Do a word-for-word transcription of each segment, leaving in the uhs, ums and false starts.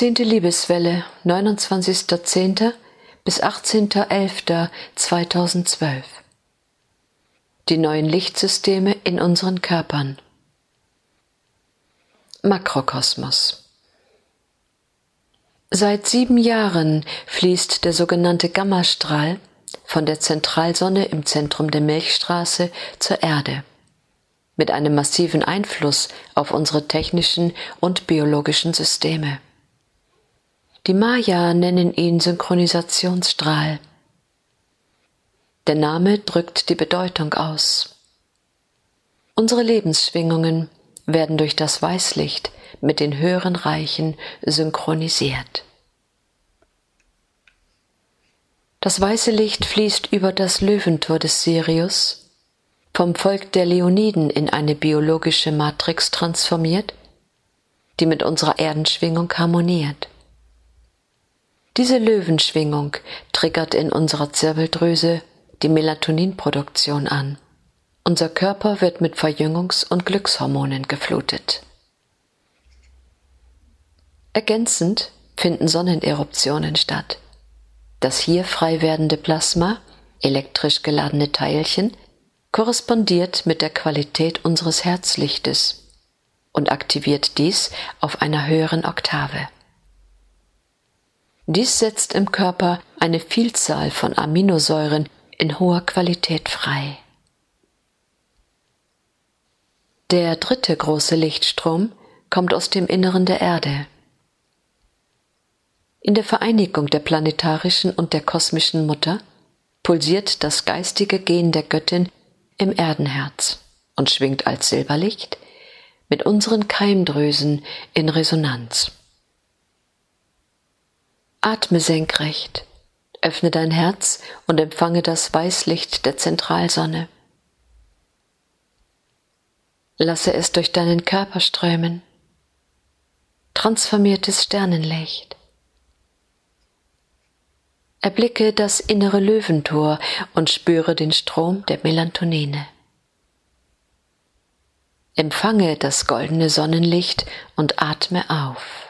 Zehnte Liebeswelle, neunundzwanzigster zehnter bis achtzehnter elfter zweitausendzwölf. Die neuen Lichtsysteme in unseren Körpern. Makrokosmos. Seit sieben Jahren fließt der sogenannte Gammastrahl von der Zentralsonne im Zentrum der Milchstraße zur Erde, mit einem massiven Einfluss auf unsere technischen und biologischen Systeme. Die Maya nennen ihn Synchronisationsstrahl. Der Name drückt die Bedeutung aus. Unsere Lebensschwingungen werden durch das Weißlicht mit den höheren Reichen synchronisiert. Das weiße Licht fließt über das Löwentor des Sirius, vom Volk der Leoniden in eine biologische Matrix transformiert, die mit unserer Erdenschwingung harmoniert. Diese Löwenschwingung triggert in unserer Zirbeldrüse die Melatoninproduktion an. Unser Körper wird mit Verjüngungs- und Glückshormonen geflutet. Ergänzend finden Sonneneruptionen statt. Das hier frei werdende Plasma, elektrisch geladene Teilchen, korrespondiert mit der Qualität unseres Herzlichtes und aktiviert dies auf einer höheren Oktave. Dies setzt im Körper eine Vielzahl von Aminosäuren in hoher Qualität frei. Der dritte große Lichtstrom kommt aus dem Inneren der Erde. In der Vereinigung der planetarischen und der kosmischen Mutter pulsiert das geistige Gen der Göttin im Erdenherz und schwingt als Silberlicht mit unseren Keimdrüsen in Resonanz. Atme senkrecht, öffne dein Herz und empfange das Weißlicht der Zentralsonne. Lasse es durch deinen Körper strömen. Transformiertes Sternenlicht. Erblicke das innere Löwentor und spüre den Strom der Melatonine. Empfange das goldene Sonnenlicht und atme auf.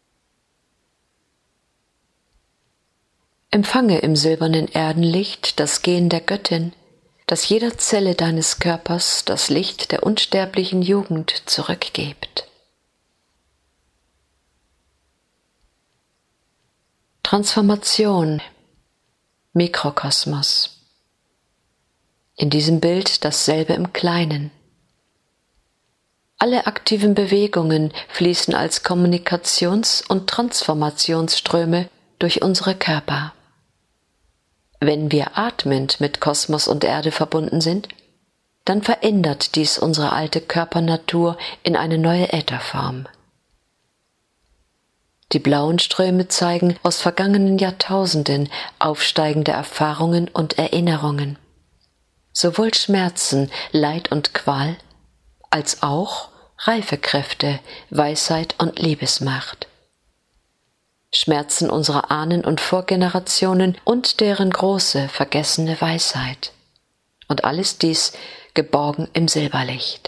Empfange im silbernen Erdenlicht das Gen der Göttin, das jeder Zelle deines Körpers das Licht der unsterblichen Jugend zurückgibt. Transformation, Mikrokosmos. In diesem Bild dasselbe im Kleinen. Alle aktiven Bewegungen fließen als Kommunikations- und Transformationsströme durch unsere Körper. Wenn wir atmend mit Kosmos und Erde verbunden sind, dann verändert dies unsere alte Körpernatur in eine neue Ätherform. Die blauen Ströme zeigen aus vergangenen Jahrtausenden aufsteigende Erfahrungen und Erinnerungen, sowohl Schmerzen, Leid und Qual, als auch Reifekräfte, Weisheit und Liebesmacht. Schmerzen unserer Ahnen und Vorgenerationen und deren große, vergessene Weisheit. Und alles dies geborgen im Silberlicht.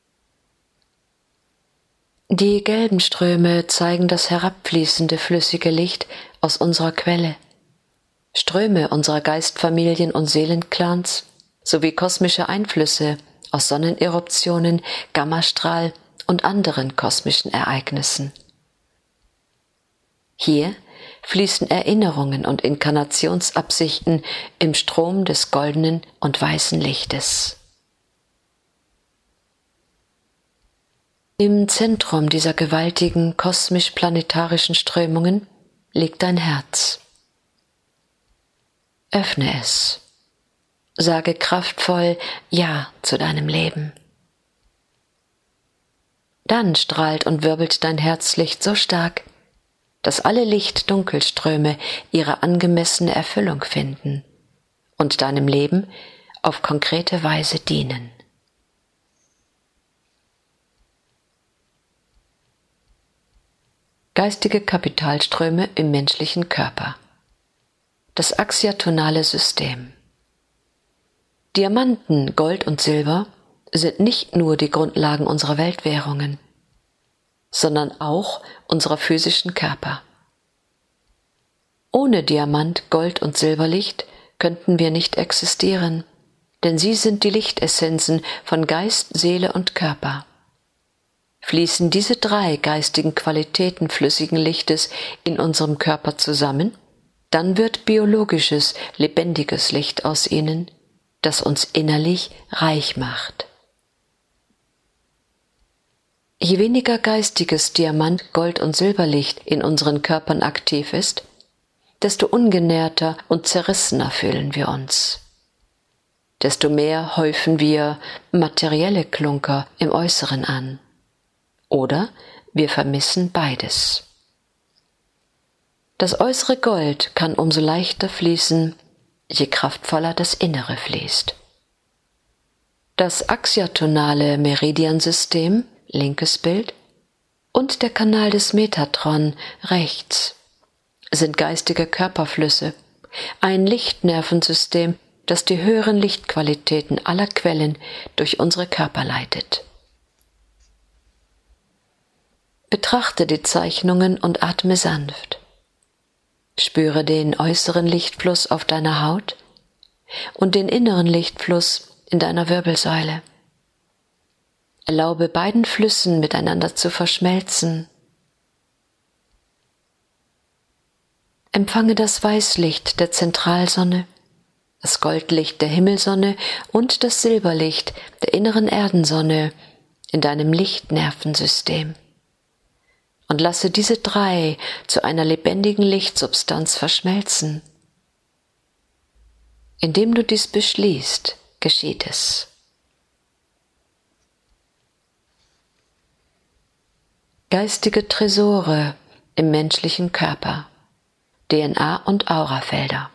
Die gelben Ströme zeigen das herabfließende flüssige Licht aus unserer Quelle, Ströme unserer Geistfamilien und Seelenclans sowie kosmische Einflüsse aus Sonneneruptionen, Gammastrahl und anderen kosmischen Ereignissen. Hier fließen Erinnerungen und Inkarnationsabsichten im Strom des goldenen und weißen Lichtes. Im Zentrum dieser gewaltigen kosmisch-planetarischen Strömungen liegt dein Herz. Öffne es. Sage kraftvoll Ja zu deinem Leben. Dann strahlt und wirbelt dein Herzlicht so stark, dass alle Licht-Dunkelströme ihre angemessene Erfüllung finden und deinem Leben auf konkrete Weise dienen. Geistige Kapitalströme im menschlichen Körper. Das axiatonale System. Diamanten, Gold und Silber sind nicht nur die Grundlagen unserer Weltwährungen, sondern auch unserer physischen Körper. Ohne Diamant, Gold und Silberlicht könnten wir nicht existieren, denn sie sind die Lichtessenzen von Geist, Seele und Körper. Fließen diese drei geistigen Qualitäten flüssigen Lichtes in unserem Körper zusammen, dann wird biologisches, lebendiges Licht aus ihnen, das uns innerlich reich macht. Je weniger geistiges Diamant, Gold und Silberlicht in unseren Körpern aktiv ist, desto ungenährter und zerrissener fühlen wir uns. Desto mehr häufen wir materielle Klunker im Äußeren an. Oder wir vermissen beides. Das äußere Gold kann umso leichter fließen, je kraftvoller das Innere fließt. Das axiatonale Meridiansystem, linkes Bild, und der Kanal des Metatron, rechts, sind geistige Körperflüsse, ein Lichtnervensystem, das die höheren Lichtqualitäten aller Quellen durch unsere Körper leitet. Betrachte die Zeichnungen und atme sanft. Spüre den äußeren Lichtfluss auf deiner Haut und den inneren Lichtfluss in deiner Wirbelsäule. Erlaube beiden Flüssen miteinander zu verschmelzen. Empfange das Weißlicht der Zentralsonne, das Goldlicht der Himmelsonne und das Silberlicht der inneren Erdensonne in deinem Lichtnervensystem. Und lasse diese drei zu einer lebendigen Lichtsubstanz verschmelzen. Indem du dies beschließt, geschieht es. Geistige Tresore im menschlichen Körper, D N A und Aurafelder.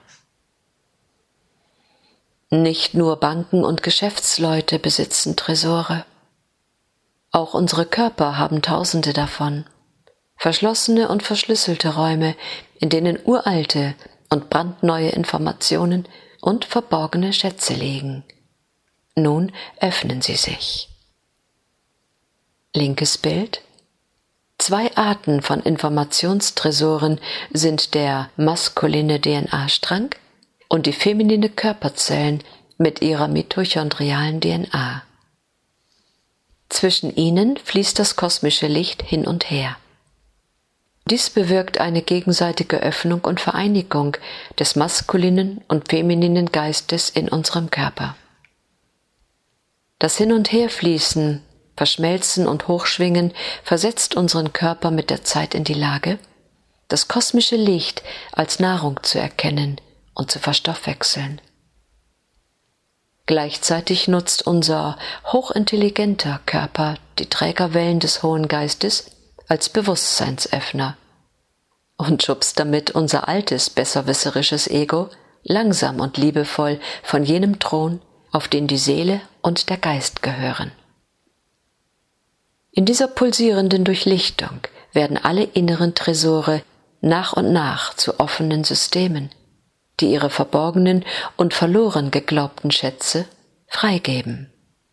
Nicht nur Banken und Geschäftsleute besitzen Tresore. Auch unsere Körper haben Tausende davon. Verschlossene und verschlüsselte Räume, in denen uralte und brandneue Informationen und verborgene Schätze liegen. Nun öffnen sie sich. Linkes Bild. Zwei Arten von Informationstresoren sind der maskuline D N A-Strang und die feminine Körperzellen mit ihrer mitochondrialen D N A. Zwischen ihnen fließt das kosmische Licht hin und her. Dies bewirkt eine gegenseitige Öffnung und Vereinigung des maskulinen und femininen Geistes in unserem Körper. Das Hin- und Herfließen, Verschmelzen und Hochschwingen versetzt unseren Körper mit der Zeit in die Lage, das kosmische Licht als Nahrung zu erkennen und zu verstoffwechseln. Gleichzeitig nutzt unser hochintelligenter Körper die Trägerwellen des Hohen Geistes als Bewusstseinsöffner und schubst damit unser altes, besserwisserisches Ego langsam und liebevoll von jenem Thron, auf den die Seele und der Geist gehören. In dieser pulsierenden Durchlichtung werden alle inneren Tresore nach und nach zu offenen Systemen, die ihre verborgenen und verloren geglaubten Schätze freigeben.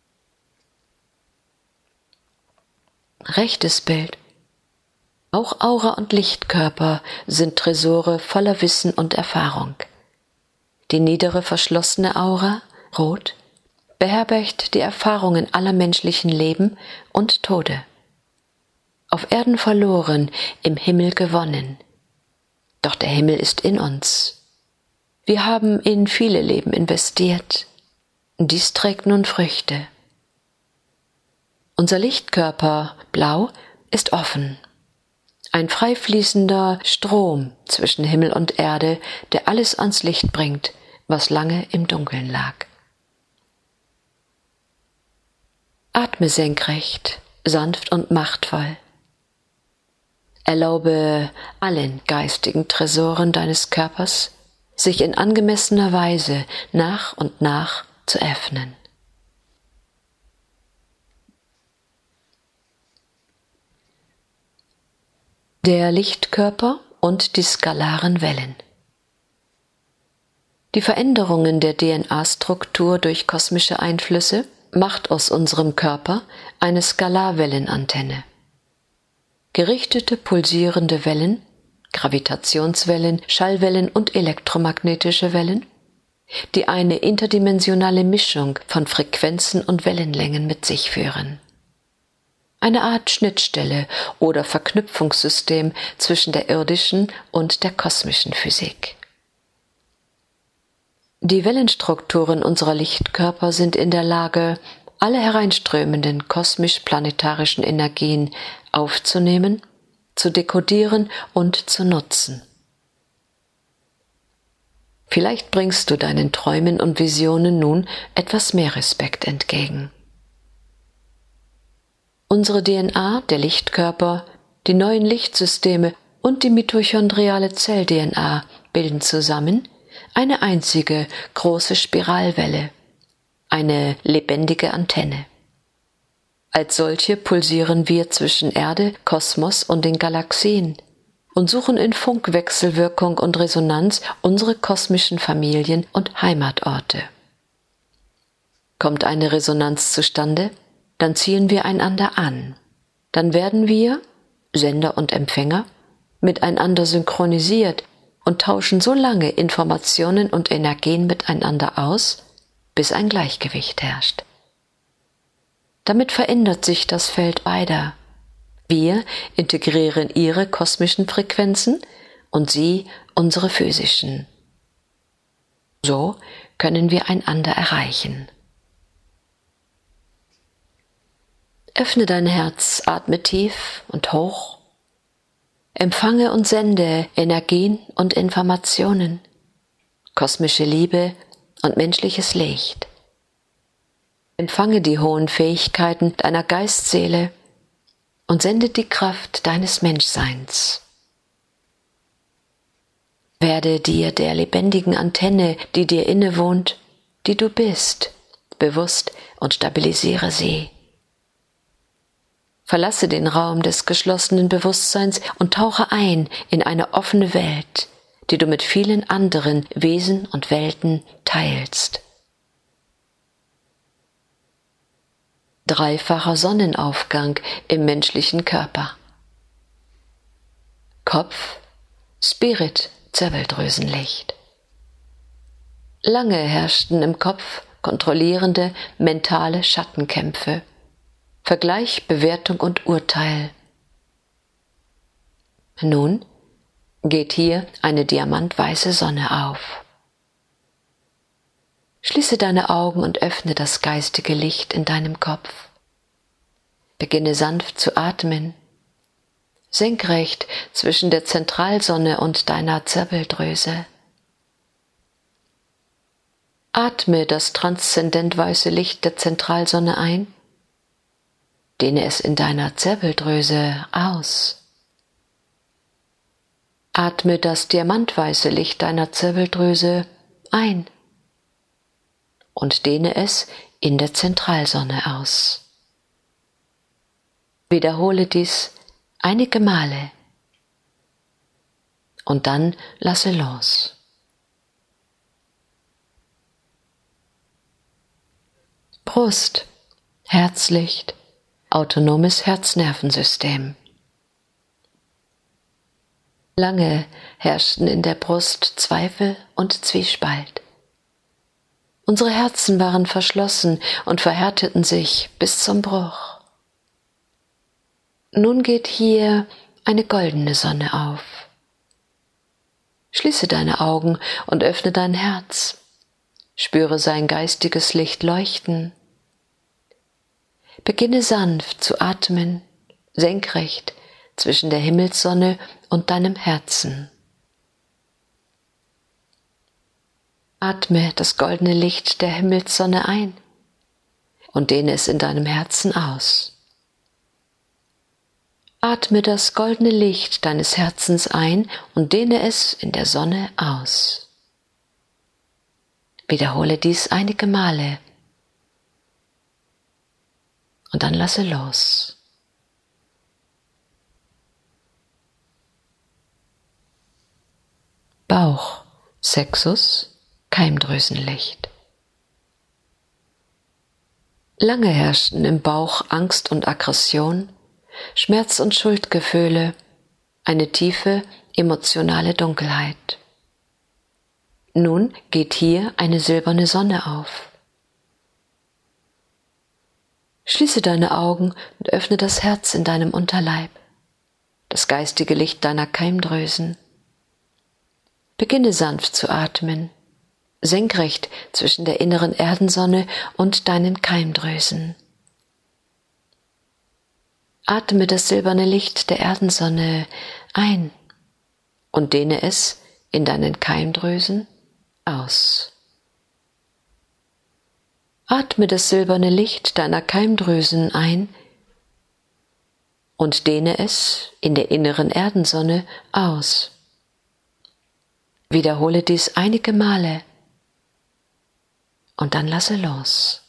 Rechtes Bild. Auch Aura und Lichtkörper sind Tresore voller Wissen und Erfahrung. Die niedere verschlossene Aura, rot, beherbergt die Erfahrungen aller menschlichen Leben und Tode. Auf Erden verloren, im Himmel gewonnen. Doch der Himmel ist in uns. Wir haben in viele Leben investiert. Dies trägt nun Früchte. Unser Lichtkörper, blau, ist offen. Ein frei fließender Strom zwischen Himmel und Erde, der alles ans Licht bringt, was lange im Dunkeln lag. Atme senkrecht, sanft und machtvoll. Erlaube allen geistigen Tresoren deines Körpers, sich in angemessener Weise nach und nach zu öffnen. Der Lichtkörper und die skalaren Wellen. Die Veränderungen der D N A-Struktur durch kosmische Einflüsse macht aus unserem Körper eine Skalarwellenantenne. Gerichtete, pulsierende Wellen Gravitationswellen, Schallwellen und elektromagnetische Wellen, die eine interdimensionale Mischung von Frequenzen und Wellenlängen mit sich führen. Eine Art Schnittstelle oder Verknüpfungssystem zwischen der irdischen und der kosmischen Physik. Die Wellenstrukturen unserer Lichtkörper sind in der Lage, alle hereinströmenden kosmisch-planetarischen Energien aufzunehmen, zu dekodieren und zu nutzen. Vielleicht bringst du deinen Träumen und Visionen nun etwas mehr Respekt entgegen. Unsere D N A, der Lichtkörper, die neuen Lichtsysteme und die mitochondriale Zell-D N A bilden zusammen eine einzige große Spiralwelle, eine lebendige Antenne. Als solche pulsieren wir zwischen Erde, Kosmos und den Galaxien und suchen in Funkwechselwirkung und Resonanz unsere kosmischen Familien und Heimatorte. Kommt eine Resonanz zustande, dann ziehen wir einander an. Dann werden wir, Sender und Empfänger, miteinander synchronisiert und tauschen so lange Informationen und Energien miteinander aus, bis ein Gleichgewicht herrscht. Damit verändert sich das Feld beider. Wir integrieren ihre kosmischen Frequenzen und sie unsere physischen. So können wir einander erreichen. Öffne dein Herz, atme tief und hoch. Empfange und sende Energien und Informationen, kosmische Liebe und menschliches Licht. Empfange die hohen Fähigkeiten deiner Geistseele und sende die Kraft deines Menschseins. Werde dir der lebendigen Antenne, die dir innewohnt, die du bist, bewusst und stabilisiere sie. Verlasse den Raum des geschlossenen Bewusstseins und tauche ein in eine offene Welt, die du mit vielen anderen Wesen und Welten teilst. Dreifacher Sonnenaufgang im menschlichen Körper. Kopf, Spirit, Zirbeldrüsenlicht. Lange herrschten im Kopf kontrollierende mentale Schattenkämpfe. Vergleich, Bewertung und Urteil. Nun geht hier eine diamantweiße Sonne auf. Schließe deine Augen und öffne das geistige Licht in deinem Kopf. Beginne sanft zu atmen, senkrecht zwischen der Zentralsonne und deiner Zirbeldrüse. Atme das transzendent weiße Licht der Zentralsonne ein. Dehne es in deiner Zirbeldrüse aus. Atme das diamantweiße Licht deiner Zirbeldrüse ein und dehne es in der Zentralsonne aus. Wiederhole dies einige Male und dann lasse los. Brust, Herzlicht, autonomes Herznervensystem. Lange herrschten in der Brust Zweifel und Zwiespalt. Unsere Herzen waren verschlossen und verhärteten sich bis zum Bruch. Nun geht hier eine goldene Sonne auf. Schließe deine Augen und öffne dein Herz. Spüre sein geistiges Licht leuchten. Beginne sanft zu atmen, senkrecht zwischen der Himmelssonne und deinem Herzen. Atme das goldene Licht der Himmelssonne ein und dehne es in deinem Herzen aus. Atme das goldene Licht deines Herzens ein und dehne es in der Sonne aus. Wiederhole dies einige Male und dann lasse los. Bauch, Sexus, Keimdrüsenlicht. Lange herrschten im Bauch Angst und Aggression, Schmerz und Schuldgefühle, eine tiefe emotionale Dunkelheit. Nun geht hier eine silberne Sonne auf. Schließe deine Augen und öffne das Herz in deinem Unterleib, das geistige Licht deiner Keimdrüsen. Beginne sanft zu atmen, senkrecht zwischen der inneren Erdensonne und deinen Keimdrüsen. Atme das silberne Licht der Erdensonne ein und dehne es in deinen Keimdrüsen aus. Atme das silberne Licht deiner Keimdrüsen ein und dehne es in der inneren Erdensonne aus. Wiederhole dies einige Male und dann lasse los.